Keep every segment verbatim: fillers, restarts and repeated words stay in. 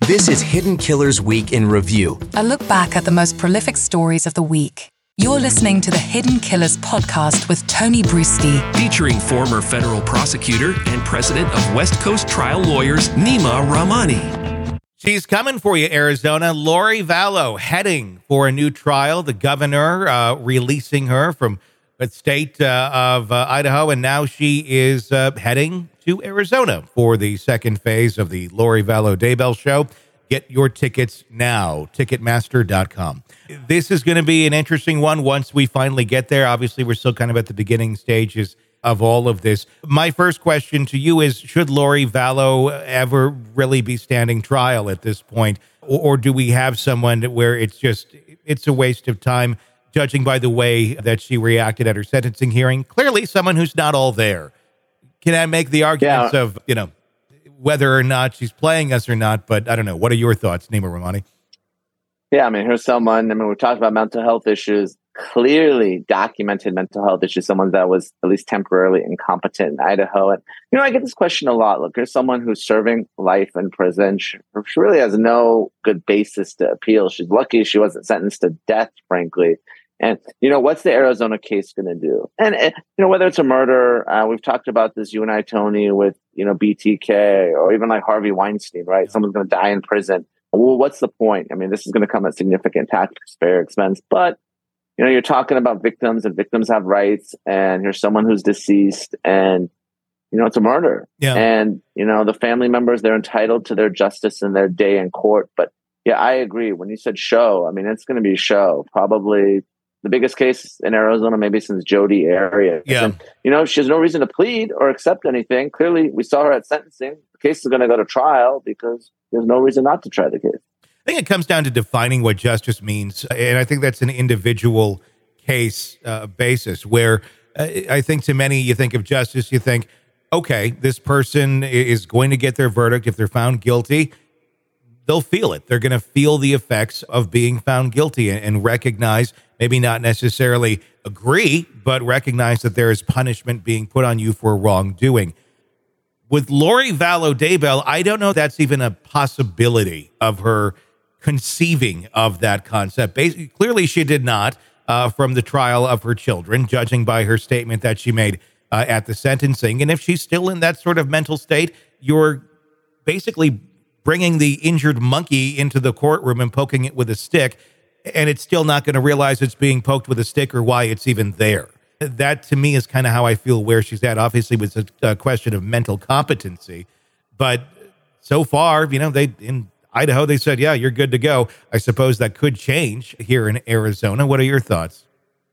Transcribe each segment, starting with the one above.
This is Hidden Killers Week in Review. A look back at the most prolific stories of the week. You're listening to the Hidden Killers podcast with Tony Bruschi. Featuring former federal prosecutor and president of West Coast Trial Lawyers, Nima Rahmani. She's coming for you, Arizona. Lori Vallow heading for a new trial. The governor uh, releasing her from the state uh, of uh, Idaho, and now she is uh, heading to Arizona for the second phase of the Lori Vallow Daybell Show. Get your tickets now, Ticketmaster dot com. This is going to be an interesting one once we finally get there. Obviously, we're still kind of at the beginning stages of all of this. My first question to you is, should Lori Vallow ever really be standing trial at this point? Or, or do we have someone where it's just, it's a waste of time, judging by the way that she reacted at her sentencing hearing? Clearly, someone who's not all there. Can I make the arguments yeah. of, you know, whether or not she's playing us or not? But I don't know. What are your thoughts, Nima Rahmani? Yeah, I mean, here's someone, I mean, we talked about mental health issues, clearly documented mental health issues, someone that was at least temporarily incompetent in Idaho. And, you know, I get this question a lot. Look, here's someone who's serving life in prison. She, she really has no good basis to appeal. She's lucky she wasn't sentenced to death, frankly. And, you know, what's the Arizona case going to do? And, and, you know, whether it's a murder, uh, we've talked about this, you and I, Tony, with, you know, B T K or even like Harvey Weinstein, right? Someone's going to die in prison. Well, what's the point? I mean, this is going to come at significant taxpayer expense. But, you know, you're talking about victims, and victims have rights. And here's someone who's deceased, and, you know, it's a murder. Yeah. And, you know, the family members, they're entitled to their justice and their day in court. But yeah, I agree. When you said show, I mean, it's going to be a show. Probably the biggest case in Arizona, maybe since Jodi Arias. Yeah. And, you know, she has no reason to plead or accept anything. Clearly, we saw her at sentencing. The case is going to go to trial because there's no reason not to try the case. I think it comes down to defining what justice means. And I think that's an individual case uh, basis where uh, I think to many, you think of justice, you think, okay, this person is going to get their verdict. If they're found guilty, they'll feel it. They're going to feel the effects of being found guilty and, and recognize, maybe not necessarily agree, but recognize that there is punishment being put on you for wrongdoing. With Lori Vallow Daybell, I don't know if that's even a possibility of her conceiving of that concept. Basically, clearly she did not uh, from the trial of her children, judging by her statement that she made uh, at the sentencing. And if she's still in that sort of mental state, you're basically bringing the injured monkey into the courtroom and poking it with a stick, and it's still not going to realize it's being poked with a stick or why it's even there. That, to me, is kind of how I feel where she's at. Obviously, it's a, a question of mental competency, but so far, you know, they in Idaho, they said, yeah, you're good to go. I suppose that could change here in Arizona. What are your thoughts?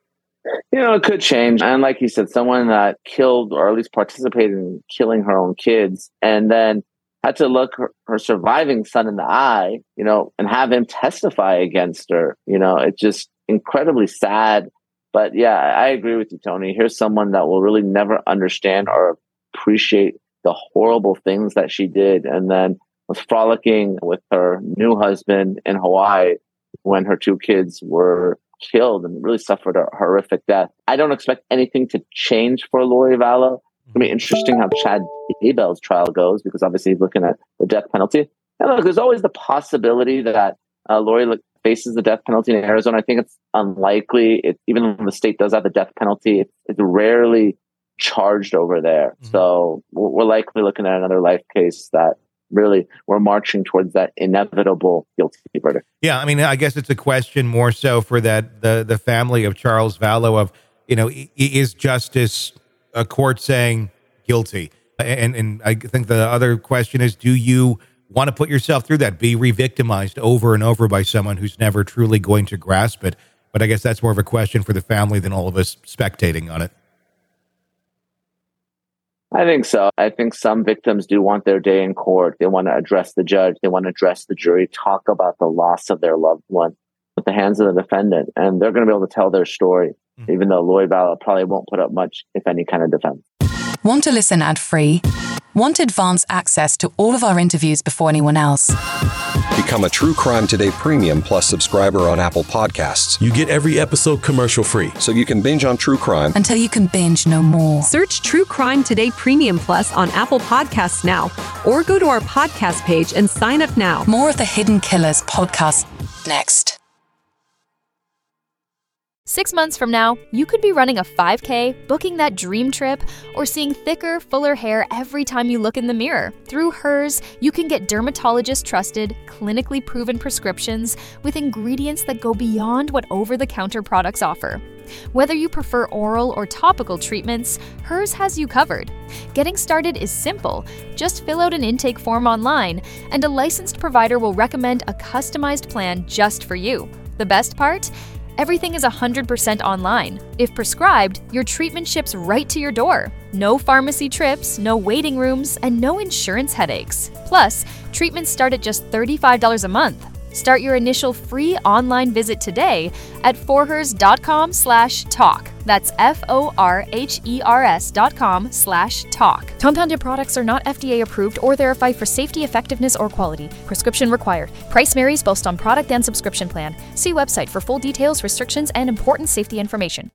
You know, it could change. And like you said, someone that killed or at least participated in killing her own kids and then had to look her, her surviving son in the eye, you know, and have him testify against her. You know, it's just incredibly sad. But yeah, I agree with you, Tony. Here's someone that will really never understand or appreciate the horrible things that she did, and then was frolicking with her new husband in Hawaii when her two kids were killed and really suffered a horrific death. I don't expect anything to change for Lori Vallow. It's going to be interesting how Chad Daybell's trial goes, because obviously he's looking at the death penalty. And look, there's always the possibility that uh, Lori look, faces the death penalty in Arizona. I think it's unlikely. It, even when the state does have the death penalty, it, it's rarely charged over there. Mm-hmm. So we're, we're likely looking at another life case that really we're marching towards that inevitable guilty verdict. Yeah, I mean, I guess it's a question more so for that the the family of Charles Vallow of, you know, is justice a court saying guilty? And and I think the other question is, do you want to put yourself through that, be re-victimized over and over by someone who's never truly going to grasp it? But I guess that's more of a question for the family than all of us spectating on it. I think so. I think some victims do want their day in court. They want to address the judge. They want to address the jury, talk about the loss of their loved one with the hands of the defendant. And they're going to be able to tell their story, mm-hmm. even though Lori Vallow probably won't put up much, if any, kind of defense. Want to listen ad-free? Want advance access to all of our interviews before anyone else? Become a True Crime Today Premium Plus subscriber on Apple Podcasts. You get every episode commercial-free. So you can binge on true crime until you can binge no more. Search True Crime Today Premium Plus on Apple Podcasts now, or go to our podcast page and sign up now. More of the Hidden Killers podcast next. Six months from now, you could be running a five K, booking that dream trip, or seeing thicker, fuller hair every time you look in the mirror. Through Hers, you can get dermatologist-trusted, clinically proven prescriptions with ingredients that go beyond what over-the-counter products offer. Whether you prefer oral or topical treatments, Hers has you covered. Getting started is simple. Just fill out an intake form online, and a licensed provider will recommend a customized plan just for you. The best part? Everything is one hundred percent online. If prescribed, your treatment ships right to your door. No pharmacy trips, no waiting rooms, and no insurance headaches. Plus, treatments start at just thirty-five dollars a month. Start your initial free online visit today at forhers.com slash talk. That's F-O-R-H-E-R-S dot com slash talk. Compounded products are not F D A approved or verified for safety, effectiveness, or quality. Prescription required. Price varies based on product and subscription plan. See website for full details, restrictions, and important safety information.